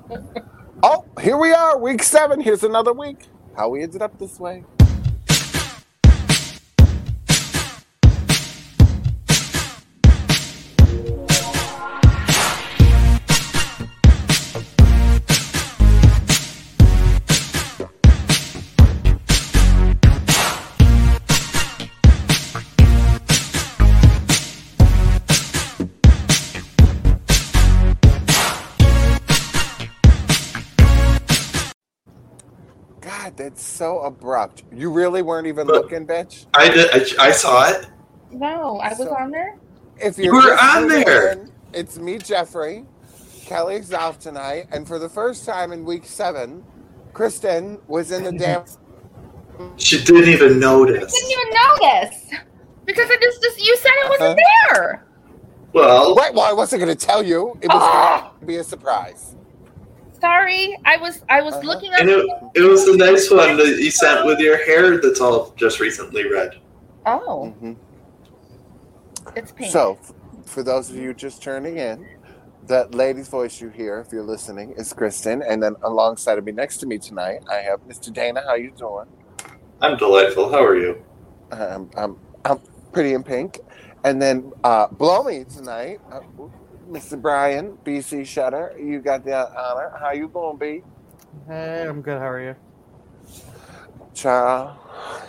Oh, here we are, week 7. Here's another week. How we ended up this way. God, that's so abrupt. You really weren't even looking, bitch? I did. I saw it. No, I was on there. If You you're were just on tuning there. in, it's me, Jeffrey. Kelly's off tonight, and for the first time in week 7, Kristen was in the damn. She didn't even notice. Didn't even notice because it just you said it wasn't there. Well, Right, well, I wasn't going to tell you. It was going to be a surprise. Sorry, I was looking up. and it was the nice one that you sent with your hair that's all just recently red. Oh, Mm-hmm. it's pink. So, for those of you just turning in, the lady's voice you hear, if you're listening, is Kristen. And then alongside of me, next to me tonight, I have Mr. Dana. How you doing? I'm delightful. How are you? I'm pretty in pink. And then below me tonight, Mr. Brian, BC Shutter. You got the honor. How you going, B? Hey, I'm good. How are you? Child.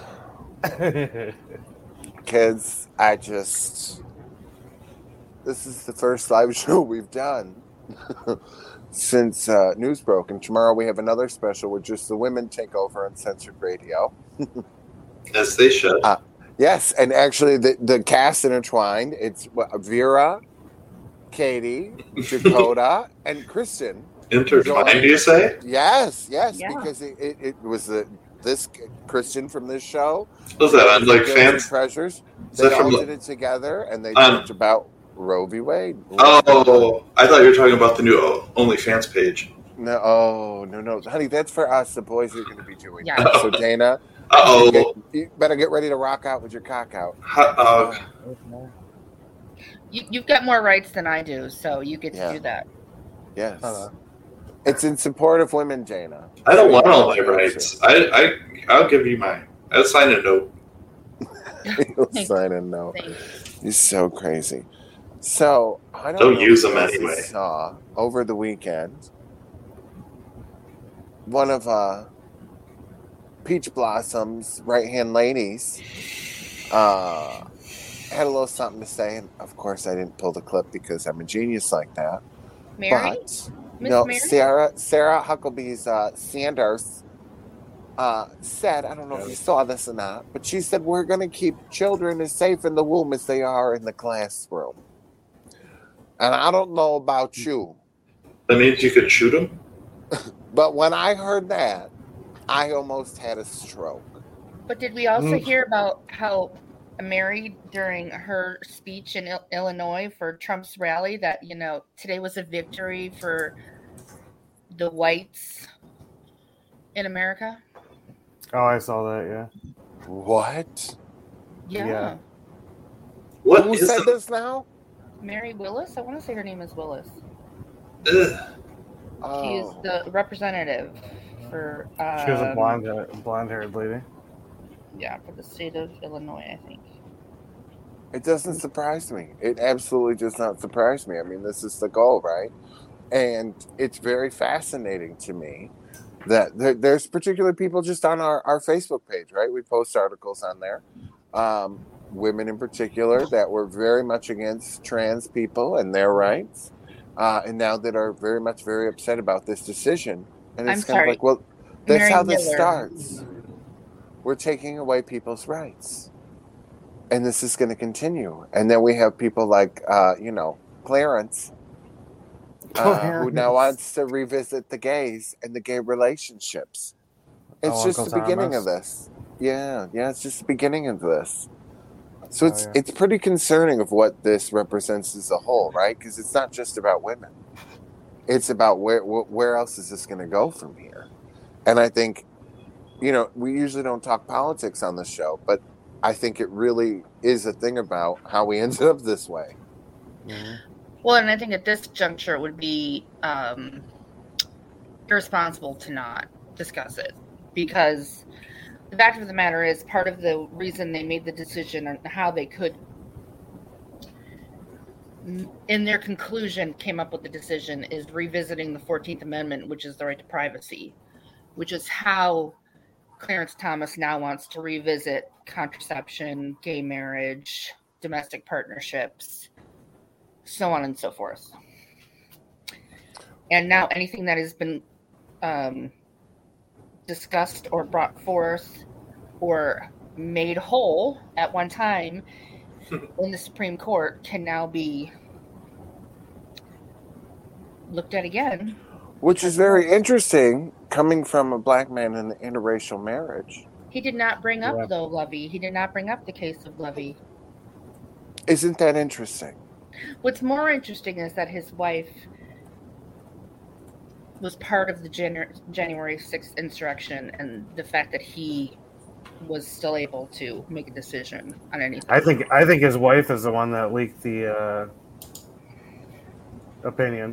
Kids, this is the first live show we've done since news broke. And tomorrow we have another special where just the women take over Uncensored Radio. As they should. Yes, and actually the cast intertwined. It's Vera, Katie, Dakota, and Kristen. Intertwined, do you say? Yes, Yeah. because it was this Kristen from this show. Was that on like Guilty fans? Treasures? Is They that all from- did it together, and they talked about Roe v. Wade. Oh, I thought you were talking about the new OnlyFans page. No, honey, that's for us. The boys are going to be doing Yeah. that. So Dana, Uh-oh. you better get ready to rock out with your cock out. Hot dog. You've got more rights than I do, so you get to Yeah. do that. Yes, Hello. it's in support of women, Dana. I don't want all my rights. I'll give you mine. I'll sign a note. You'll sign a note. Thanks. You're so crazy. So I Don't know use if them you guys anyway. Saw over the weekend one of Peach Blossom's right-hand ladies had a little something to say, and of course I didn't pull the clip because I'm a genius like that. Mary? But Miss no, Mary? Sarah Hucklebee's Sanders said, I don't know if you saw this or not, but she said we're going to keep children as safe in the womb as they are in the classroom. And I don't know about you, That means you could shoot them? but when I heard that, I almost had a stroke. But did we also hear about how Mary, during her speech in Illinois for Trump's rally, that, today was a victory for the whites in America? Oh, I saw that. Yeah. What? Yeah. What Who is said it? this now? Mary Willis? I want to say her name is Willis. Ugh. She is Oh. the representative for She was a blonde-haired lady. for the state of Illinois, I think. It doesn't surprise me. It absolutely does not surprise me. I mean, this is the goal, right? And it's very fascinating to me that there's particular people just on our Facebook page, right? We post articles on there. Women in particular that were very much against trans people and their rights. And now that are very upset about this decision. And it's I'm kind sorry. of like, well, that's Mary how this Miller. starts. We're taking away people's rights. And this is going to continue. And then we have people like, Clarence, who now wants to revisit the gays and the gay relationships. It's just Uncle the beginning Thomas. of this. Yeah, it's just the beginning of this. So Oh, yeah. it's pretty concerning of what this represents as a whole, right? Because it's not just about women. It's about where else is this going to go from here? And I think, we usually don't talk politics on the show, but I think it really is a thing about how we ended up this way. Mm-hmm. Well, and I think at this juncture it would be irresponsible to not discuss it, because the fact of the matter is, part of the reason they made the decision on how they could, in their conclusion, came up with the decision is revisiting the 14th Amendment, which is the right to privacy, which is how Clarence Thomas now wants to revisit contraception, gay marriage, domestic partnerships, so on and so forth. And now anything that has been discussed or brought forth or made whole at one time in the Supreme Court can now be looked at again. Which is very interesting, coming from a black man in an interracial marriage. He did not bring up, though, Lovey. He did not bring up the case of Lovey. Isn't that interesting? What's more interesting is that his wife was part of the January 6th insurrection, and the fact that he was still able to make a decision on anything. I think his wife is the one that leaked the opinion.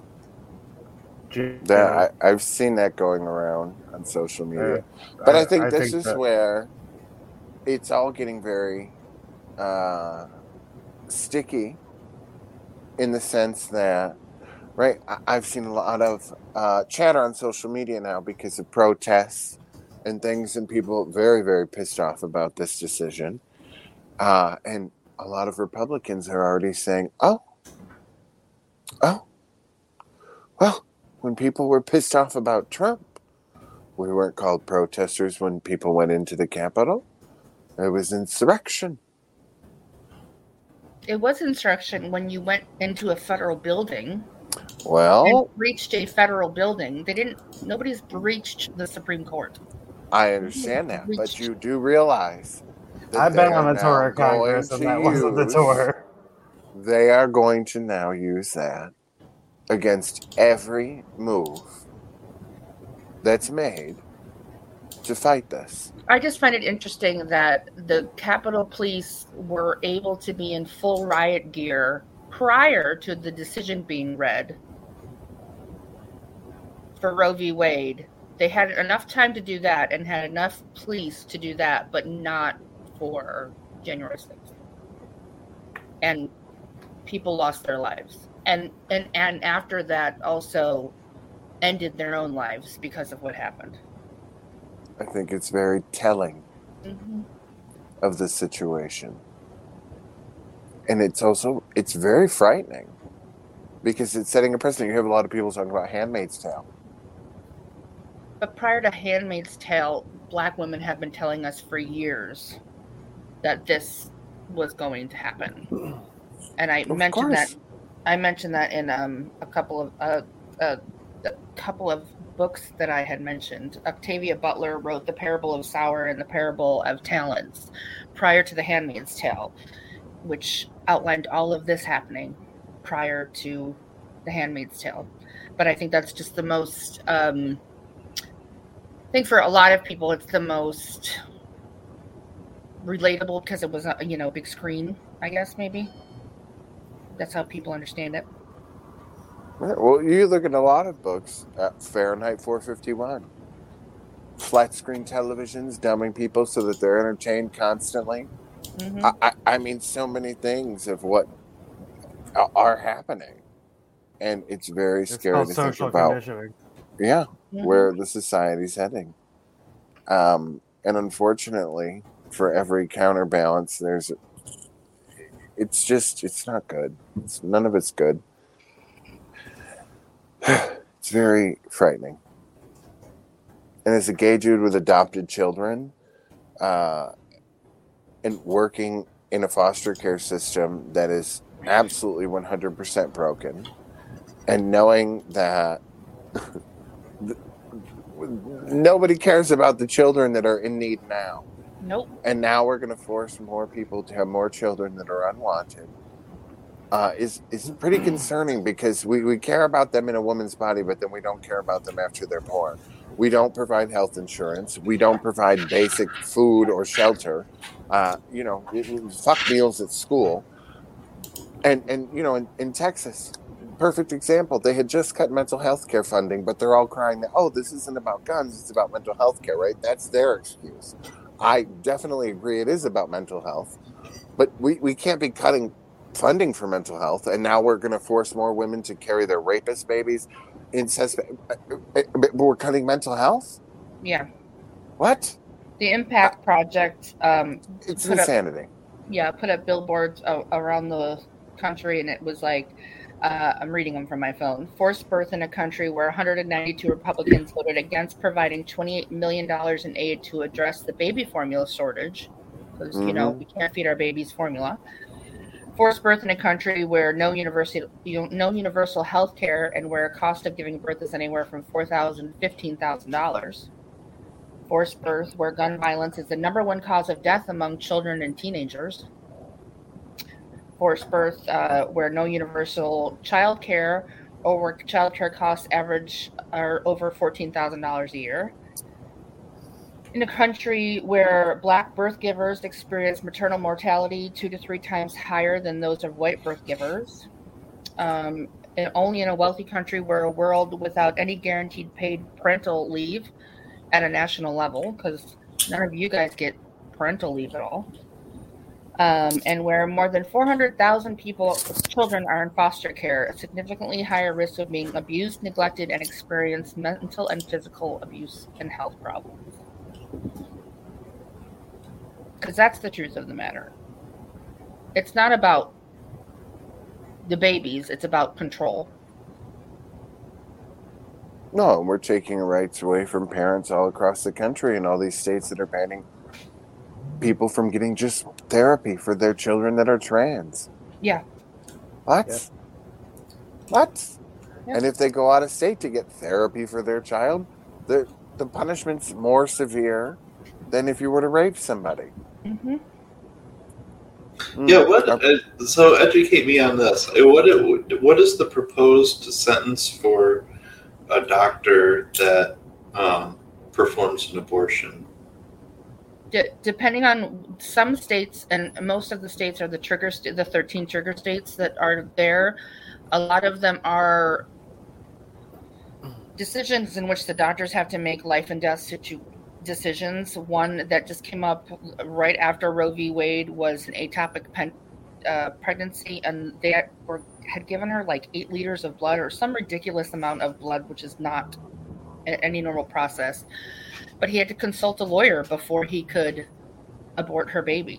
I've seen that going around on social media. But I think this is where it's all getting very sticky, in the sense that, right, I've seen a lot of chatter on social media now because of protests and things, and people very, very pissed off about this decision. And a lot of Republicans are already saying, oh, well, when people were pissed off about Trump, we weren't called protesters when people went into the Capitol. It was insurrection. It was insurrection when you went into a federal building. Well, and breached a federal building. Nobody's breached the Supreme Court. I understand that, but you do realize that I've been on the tour of Congress, and that wasn't the tour. They are going to now use that against every move that's made to fight this. I just find it interesting that the Capitol Police were able to be in full riot gear prior to the decision being read for Roe v. Wade. They had enough time to do that and had enough police to do that, but not for January 6th. And people lost their lives. And after that also ended their own lives because of what happened. I think it's very telling of the situation. And it's very frightening because it's setting a precedent. You have a lot of people talking about Handmaid's Tale. But prior to Handmaid's Tale, Black women have been telling us for years that this was going to happen. And I mentioned that in a couple of books that I had mentioned. Octavia Butler wrote The Parable of Sower and The Parable of Talents prior to The Handmaid's Tale, which outlined all of this happening prior to The Handmaid's Tale. But I think that's just the most, I think for a lot of people, it's the most relatable because it was, a big screen, I guess, maybe. That's how people understand it. Well, you look at a lot of books, Fahrenheit 451, flat screen televisions dumbing people so that they're entertained constantly. I mean, so many things of what are happening, and it's very scary to think about. Yeah, where the society's heading. And unfortunately, for every counterbalance, it's not good. None of it's good. It's very frightening. And as a gay dude with adopted children, and working in a foster care system that is absolutely 100% broken, and knowing that nobody cares about the children that are in need now. Nope. And now we're going to force more people to have more children that are unwanted. Is pretty concerning because we care about them in a woman's body, but then we don't care about them after they're born. We don't provide health insurance. We don't provide basic food or shelter. Fuck meals at school. And in Texas, perfect example. They had just cut mental health care funding, but they're all crying that, oh, this isn't about guns, it's about mental health care, right? That's their excuse. I definitely agree it is about mental health, but we can't be cutting funding for mental health, and now we're going to force more women to carry their rapist babies. We're cutting mental health? Yeah. What? The Impact Project. It's insanity. Put up billboards around the country, and it was like, I'm reading them from my phone. Forced birth in a country where 192 Republicans voted against providing $28 million in aid to address the baby formula shortage, because we can't feed our babies formula. Forced birth in a country where no universal health care, and where a cost of giving birth is anywhere from $4,000 to $15,000. Forced birth where gun violence is the number one cause of death among children and teenagers. Forced birth where no universal child care, or where child care costs average are over $14,000 a year. In a country where Black birth givers experience maternal mortality 2 to 3 times higher than those of white birth givers. And only in a wealthy country where a world without any guaranteed paid parental leave at a national level, because none of you guys get parental leave at all. And where more than 400,000 children are in foster care, a significantly higher risk of being abused, neglected, and experience mental and physical abuse and health problems. Because that's the truth of the matter. It's not about the babies, it's about control. No, we're taking rights away from parents all across the country, and all these states that are banning people from getting just therapy for their children that are trans. Yeah. What? Yeah. What? Yeah. And if they go out of state to get therapy for their child, the punishment's more severe than if you were to rape somebody. Mm-hmm. Yeah, so educate me on this. What is the proposed sentence for a doctor that performs an abortion? Depending on some states, and most of the states are the 13 trigger states that are there, a lot of them are decisions in which the doctors have to make life and death decisions. One that just came up right after Roe v. Wade was an atopic pregnancy, and they had given her like 8 liters of blood or some ridiculous amount of blood, which is not any normal process. But he had to consult a lawyer before he could abort her baby.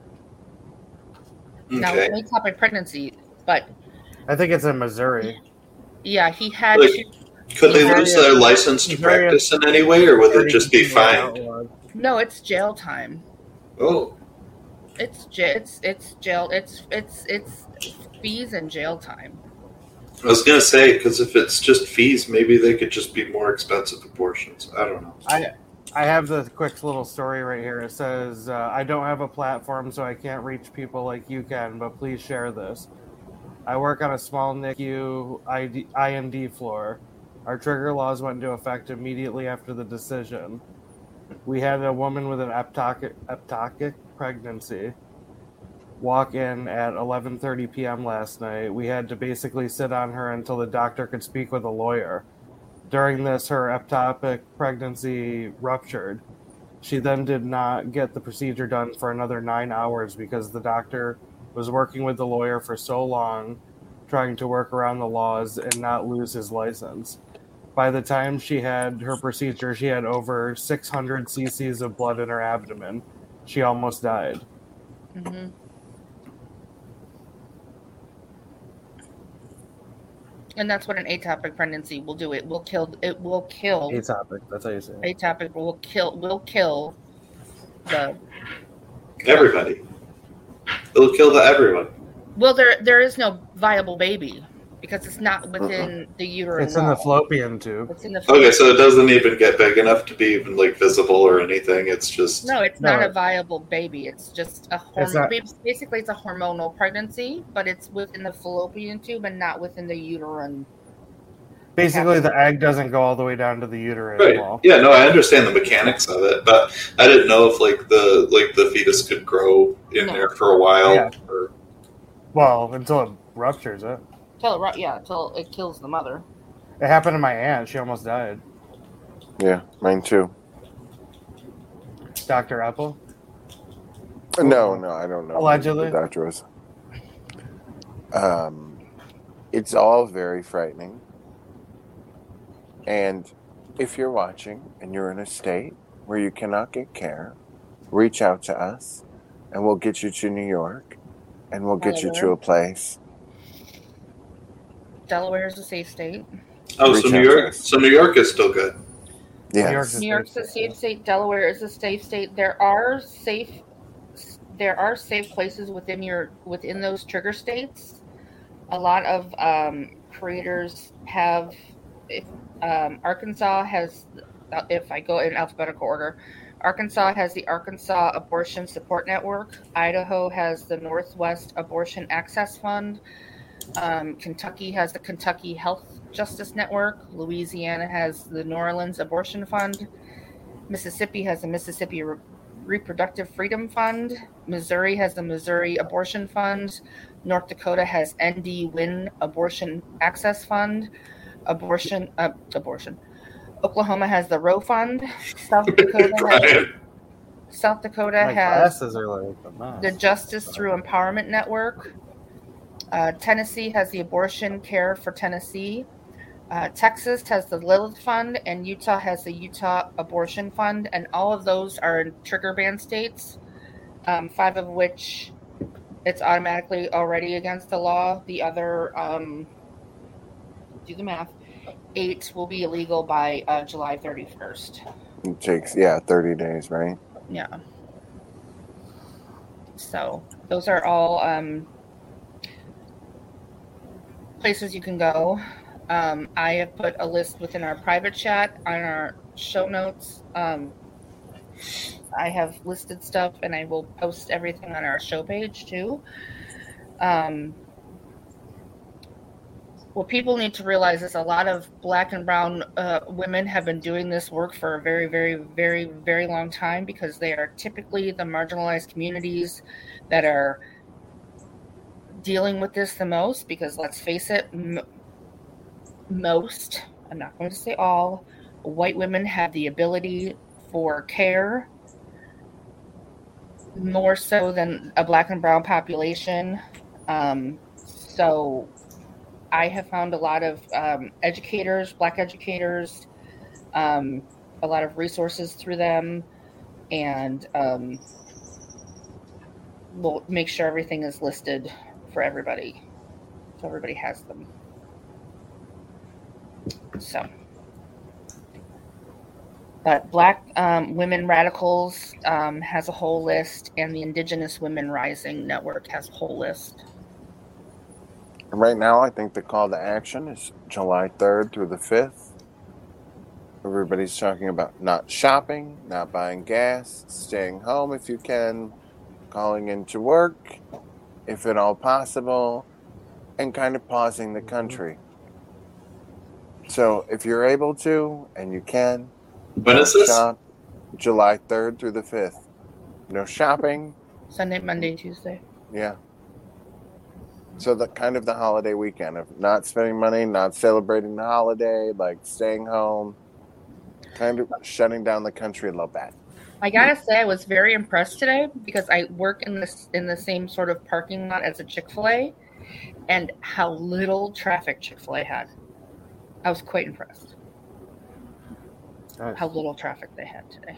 Okay. Now, it's an atopic pregnancy, but I think it's in Missouri. Yeah, he had to. Could they lose their license to practice in any way, or would it just be fined? No, it's jail time. Oh. It's jail. It's fees and jail time. I was gonna say, because if it's just fees, maybe they could just be more expensive abortions. I don't know. I have the quick little story right here. It says, I don't have a platform, so I can't reach people like you can, but please share this. I work on a small NICU IND floor. Our trigger laws went into effect immediately after the decision. We had a woman with an ectopic pregnancy walk in at 11:30 p.m. last night. We had to basically sit on her until the doctor could speak with a lawyer. During this, her ectopic pregnancy ruptured. She then did not get the procedure done for another 9 hours because the doctor was working with the lawyer for so long, trying to work around the laws and not lose his license. By the time she had her procedure, she had over 600 cc's of blood in her abdomen. She almost died. Mm-hmm. And that's what an atopic pregnancy will do. It will kill. Atopic. That's how you say it. Atopic will kill the everybody. It'll kill everyone. Well, there is no viable baby because it's not within the uterine. It's in the fallopian tube. It's in the okay, so it doesn't even get big enough to be even like visible or anything. It's just it's not a viable baby. It's just a hormone. Basically, it's a hormonal pregnancy, but it's within the fallopian tube and not within the uterine. Basically, the egg doesn't go all the way down to the uterine right. wall. Yeah, no, I understand the mechanics of it, but I didn't know if the fetus could grow in there for a while. Yeah. Well, until it ruptures it. Until it kills the mother. It happened to my aunt. She almost died. Yeah, mine too. Dr. Apple? No, I don't know. Allegedly. The doctor was. It's all very frightening. And if you're watching and you're in a state where you cannot get care, reach out to us and we'll get you to New York and we'll get you to a place. Delaware is a safe state. Oh, so New York is still good. Yes. New York's a safe state. Delaware is a safe state. There are safe places within those trigger states. A lot of creators have. If Arkansas has, if I go in alphabetical order, Arkansas has the Arkansas Abortion Support Network. Idaho has the Northwest Abortion Access Fund. Kentucky has the Kentucky Health Justice Network. Louisiana has the New Orleans Abortion Fund. Mississippi has the Mississippi Reproductive Freedom Fund. Missouri has the Missouri Abortion Fund. North Dakota has ND Win Abortion Access Fund. Oklahoma has the Roe Fund. South Dakota has the Justice Through Empowerment Network. Tennessee has the Abortion Care for Tennessee. Texas has the Lilith Fund, and Utah has the Utah Abortion Fund, and all of those are in trigger ban states, 5 of which it's automatically already against the law. The other, do the math, 8 will be illegal by July 31st. It takes, 30 days, right? Yeah. So those are all places you can go. I have put a list within our private chat on our show notes. I have listed stuff, and I will post everything on our show page too. What people need to realize is a lot of Black and brown women have been doing this work for a very, very, very, very long time, because they are typically the marginalized communities that are dealing with this the most, because let's face it, most, I'm not going to say all, white women have the ability for care more so than a Black and brown population. So I have found a lot of educators, Black educators, a lot of resources through them, and we'll make sure everything is listed for everybody, so everybody has them. So, but Black Women Radicals has a whole list, and the Indigenous Women Rising Network has a whole list. Right now, I think the call to action is July 3rd through the 5th. Everybody's talking about not shopping, not buying gas, staying home if you can, calling into work, if at all possible, and kind of pausing the country. So if you're able to, and you can, when is this? Shop July 3rd through the 5th. No shopping. Sunday, Monday, Tuesday. Yeah. So the kind of the holiday weekend of not spending money, not celebrating the holiday, like staying home, kind of shutting down the country a little bit. I gotta say, I was very impressed today, because I work in the same sort of parking lot as a Chick-fil-A, and how little traffic Chick-fil-A had. I was quite impressed. Nice. How little traffic they had today.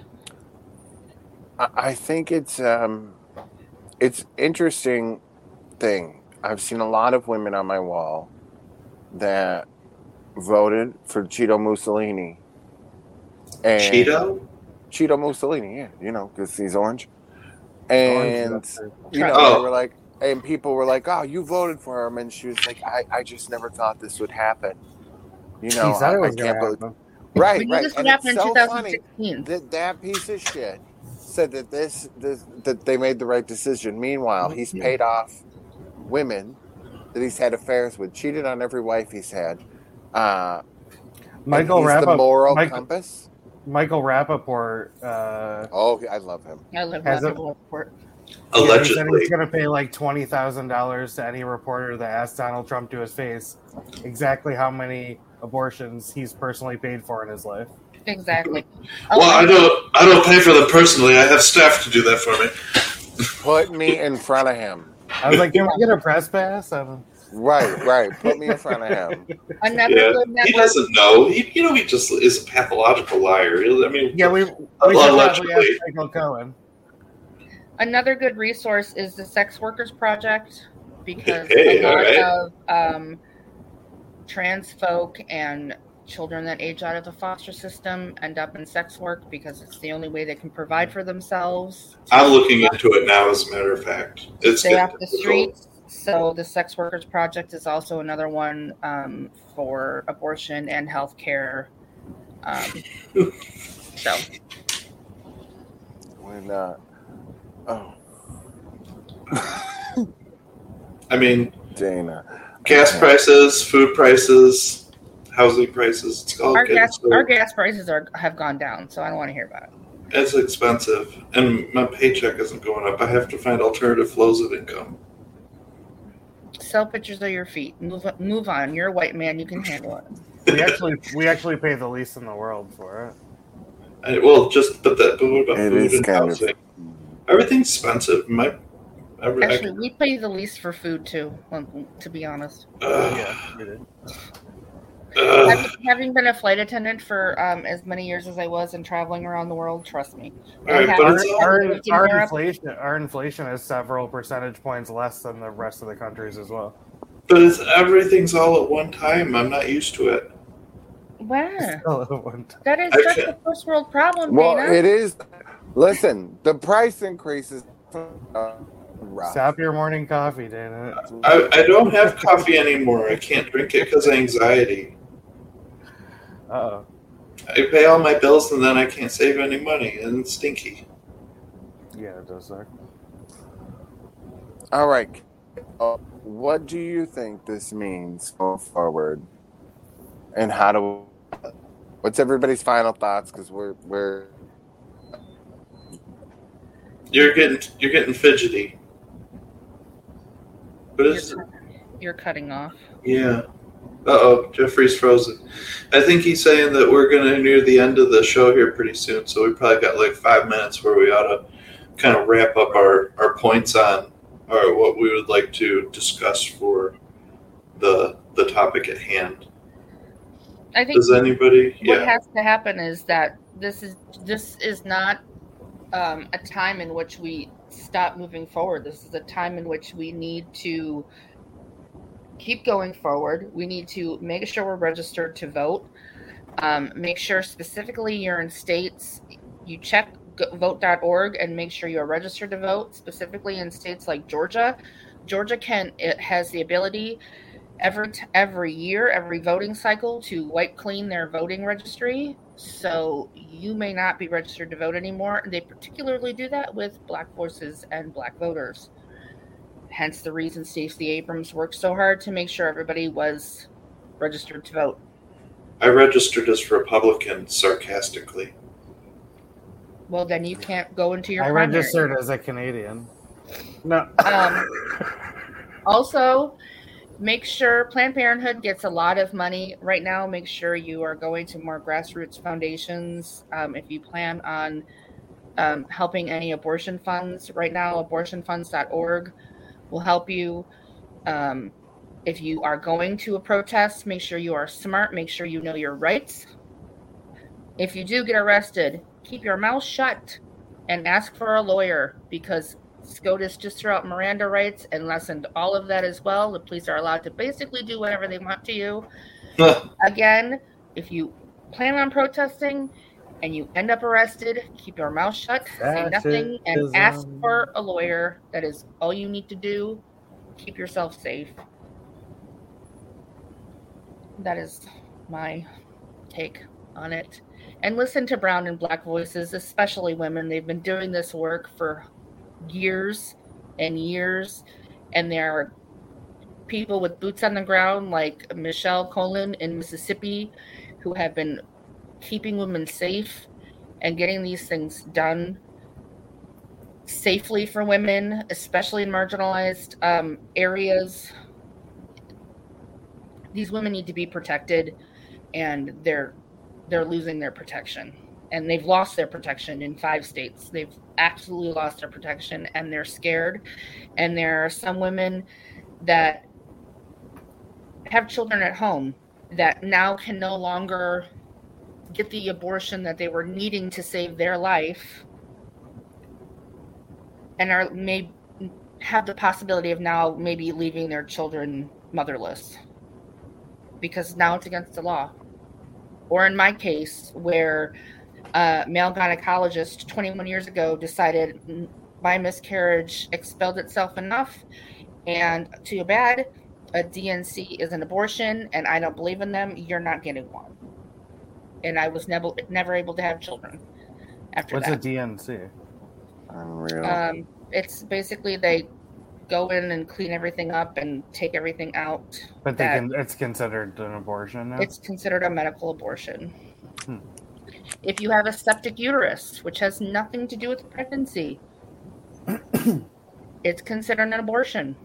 I think it's interesting thing. I've seen a lot of women on my wall that voted for Cheeto Mussolini. And Cheeto Mussolini, yeah, because he's orange. And, they were like, and people were like, oh, you voted for him. And she was like, I just never thought this would happen. I can't believe. Right. This would happen in 2016. That piece of shit said that that they made the right decision. Meanwhile, he's paid off women that he's had affairs with, cheated on every wife he's had. Michael Rappaport, the moral compass. Michael Rappaport. I love him. I love Rappaport. Allegedly. He said he's going to pay like $20,000 to any reporter that asks Donald Trump to his face exactly how many abortions he's personally paid for in his life. Exactly. Well, I don't pay for them personally. I have staff to do that for me. Put me in front of him. I was like, can we get a press pass? Right. Put me in front of him. Another good network. He doesn't know. He just is a pathological liar. I mean, yeah, we should allegedly. probably ask Michael Cohen. Another good resource is the Sex Workers Project, because Hey, a lot alright. of trans folk and children that age out of the foster system end up in sex work because it's the only way they can provide for themselves. I'm looking into it now, as a matter of fact. It's Stay off the difficult. streets. So the Sex Workers Project is also another one for abortion and health care. So When oh, I mean, Dana, gas prices, food prices, housing prices. It's all our getting gas prices have gone down, so I don't want to hear about it. It's expensive, and my paycheck isn't going up. I have to find alternative flows of income. Sell pictures of your feet. Move on. You're a white man. You can handle it. We actually pay the least in the world for it. But what about It food is and kind of- housing? Everything's expensive. Actually, we pay the least for food too. To be honest, Yeah, it is. having been a flight attendant for as many years as I was and traveling around the world, trust me. Right, And but having it's all- lived in Europe, Our inflation is several percentage points less than the rest of the countries as well. But everything's all at one time. I'm not used to it. wow, Well, that is I such can't- a first world problem, well, Dana. it is. Listen, the price increases. Rough. Stop your morning coffee, Dana. I don't have coffee anymore. I can't drink it because of anxiety. Uh-oh. I pay all my bills and then I can't save any money, and it's stinky. Yeah, it does suck. All right. What do you think this means going forward? And how do? What's everybody's final thoughts? Because we're. You're getting fidgety. What is it? You're cutting off. Yeah. Uh-oh, Jeffrey's frozen. I think he's saying that we're going to near the end of the show here pretty soon, so we probably got like 5 minutes where we ought to kind of wrap up our points on or what we would like to discuss for the topic at hand. I think Does anybody? what Yeah. has to happen is that this is not a time in which we stop moving forward. This is a time in which we need to keep going forward. We need to make sure we're registered to vote. Make sure specifically you're in states. You check vote.org and make sure you're registered to vote, specifically in states like Georgia. Georgia has the ability every year, every voting cycle, to wipe clean their voting registry. So you may not be registered to vote anymore. They particularly do that with Black voices and Black voters. Hence the reason Stacey Abrams worked so hard to make sure everybody was registered to vote. I registered as Republican sarcastically. Well, then you can't go into your I primary. registered as a Canadian. No. Also, make sure Planned Parenthood gets a lot of money right now. Make sure you are going to more grassroots foundations. If you plan on helping any abortion funds right now, abortionfunds.org will help you. If you are going to a protest, make sure you are smart. Make sure you know your rights. If you do get arrested, keep your mouth shut and ask for a lawyer, because SCOTUS just threw out Miranda rights and lessened all of that as well. The police are allowed to basically do whatever they want to you. Again, if you plan on protesting and you end up arrested, keep your mouth shut, say nothing, and ask for a lawyer. That is all you need to do. Keep yourself safe. That is my take on it. And listen to brown and Black voices, especially women. They've been doing this work for years and years, and there are people with boots on the ground like Michelle Colin in Mississippi who have been keeping women safe and getting these things done safely for women, especially in marginalized areas. These women need to be protected, and they're losing their protection. And they've lost their protection in 5 states. They've absolutely lost their protection, and they're scared. And there are some women that have children at home that now can no longer get the abortion that they were needing to save their life, and may have the possibility of now maybe leaving their children motherless, because now it's against the law. Or in my case, where a male gynecologist 21 years ago decided my miscarriage expelled itself enough, and too bad, a DNC is an abortion, and I don't believe in them, you're not getting one. And I was never able to have children after that. What's a DNC? Unreal. It's basically they go in and clean everything up and take everything out. But it's considered an abortion now? It's considered a medical abortion. If you have a septic uterus, which has nothing to do with pregnancy, it's considered an abortion.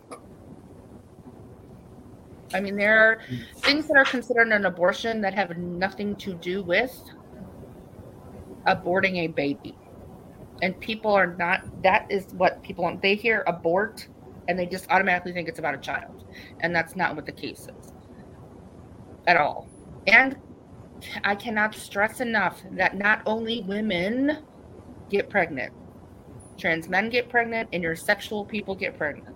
I mean, there are things that are considered an abortion that have nothing to do with aborting a baby. And people are not, that is what people, they hear abort and they just automatically think it's about a child. And that's not what the case is at all. And I cannot stress enough that not only women get pregnant, trans men get pregnant, intersexual people get pregnant.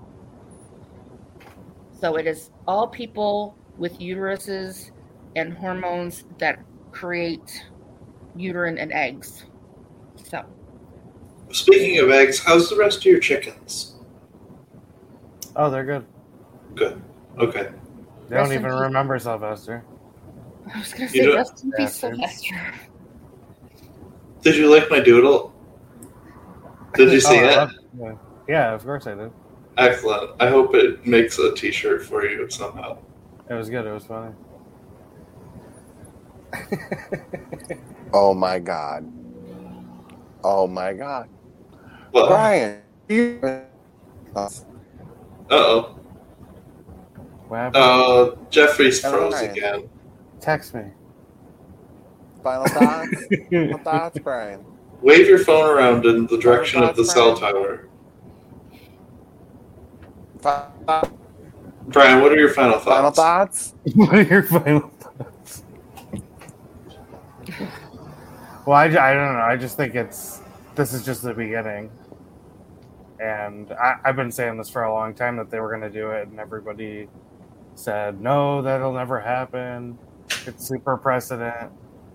So it is all people with uteruses and hormones that create uterine and eggs. So. Speaking of eggs, how's the rest of your chickens? Oh, they're good. Good. Okay. They don't even remember Sylvester. I was going to say, rest in peace, Sylvester. Did you like my doodle? Did you see it? Yeah, of course I did. Excellent. I hope it makes a t-shirt for you somehow. It was good. It was funny. Oh my God. Oh my God. What? Brian. Uh-oh. What happened? Jeffrey's froze again. Text me. Final thoughts? Final thoughts, Brian? Wave your phone around in the direction of the cell tower. Brian, what are your final thoughts? Final thoughts? What are your final thoughts? Well, I don't know. I just think this is just the beginning. And I've been saying this for a long time that they were going to do it, and everybody said, no, that'll never happen. It's super precedent.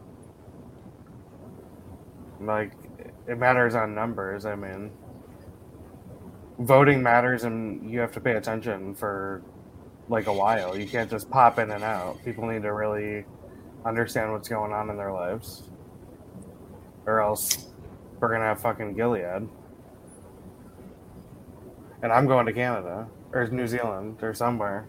Like, it matters on numbers. I mean, voting matters, and you have to pay attention for like a while. You can't just pop in and out. People need to really understand what's going on in their lives, or else we're gonna have fucking Gilead. And I'm going to Canada or New Zealand or somewhere.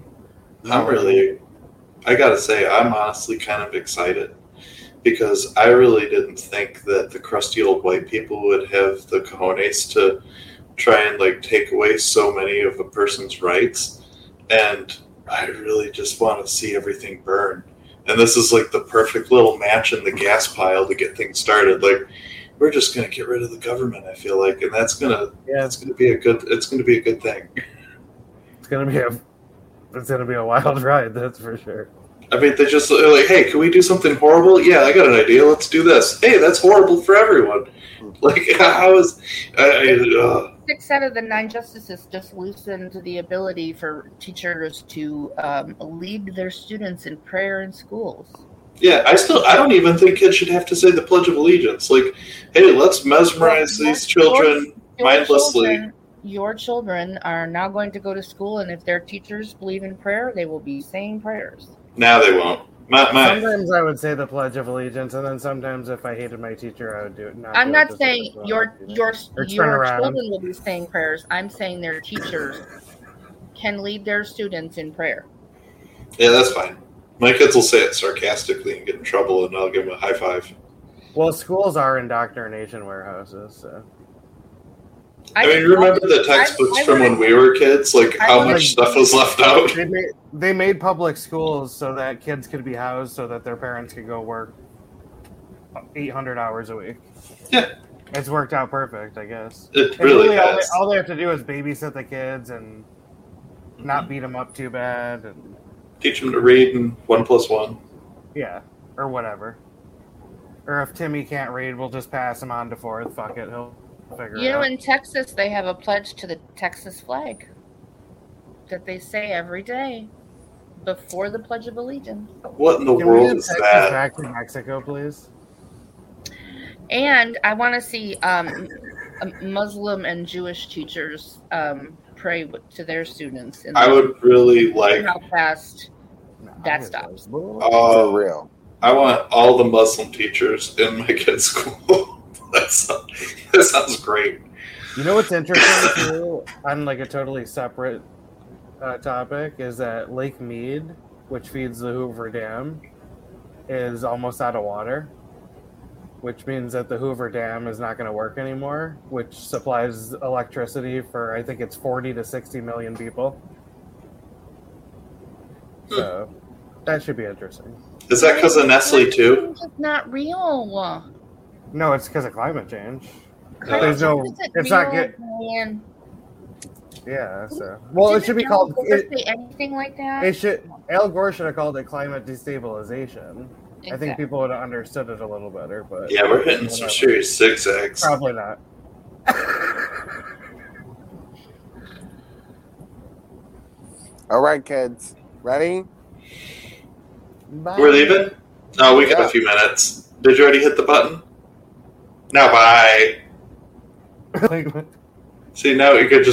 I gotta say, I'm honestly kind of excited, because I really didn't think that the crusty old white people would have the cojones to try and like take away so many of a person's rights. And I really just want to see everything burn. And this is like the perfect little match in the gas pile to get things started. Like, we're just going to get rid of the government, I feel like, and it's going to be a good thing. It's going to be a wild ride, that's for sure. I mean, they just like, hey, can we do something horrible? Yeah, I got an idea. Let's do this. Hey, that's horrible for everyone. Like, how is 6 out of the 9 justices just loosened the ability for teachers to lead their students in prayer in schools. Yeah, I don't even think kids should have to say the Pledge of Allegiance. Like, hey, let's mesmerize these children mindlessly. Your children are now going to go to school, and if their teachers believe in prayer, they will be saying prayers. Now they won't. Sometimes I would say the Pledge of Allegiance, and then sometimes if I hated my teacher, I would do it. I'm not saying your children will be saying prayers. I'm saying their teachers can lead their students in prayer. Yeah, that's fine. My kids will say it sarcastically and get in trouble, and I'll give them a high five. Well, schools are indoctrination warehouses, so. I mean, remember the textbooks from when we were kids? Like, how much stuff was left out? They made public schools so that kids could be housed so that their parents could go work 800 hours a week. Yeah. It's worked out perfect, I guess. It really has. All they have to do is babysit the kids and not beat them up too bad. And teach them to read and 1 + 1. Yeah, or whatever. Or if Timmy can't read, we'll just pass him on to 4th. Fuck it, he'll figure it out. In Texas, they have a pledge to the Texas flag that they say every day before the Pledge of Allegiance. What in the world is that? Back to Mexico, please. And I want to see Muslim and Jewish teachers pray to their students. I would really like how fast that stops. For real. I want all the Muslim teachers in my kid's school. That sounds great. You know what's interesting too, on like a totally separate topic, is that Lake Mead, which feeds the Hoover Dam, is almost out of water, which means that the Hoover Dam is not going to work anymore, which supplies electricity for, I think it's 40 to 60 million people. So that should be interesting. Is that because of Nestle too? It's not real. No, it's because of climate change. There's no. It's not good. Yeah. So well, it should be called. Anything like that? It should. Al Gore should have called it climate destabilization. Exactly. I think people would have understood it a little better, but yeah, we're hitting some serious zigzags. Probably not. All right, kids, ready? Bye. We're leaving? No, we got a few minutes. Did you already hit the button? Now, bye. See, now you could just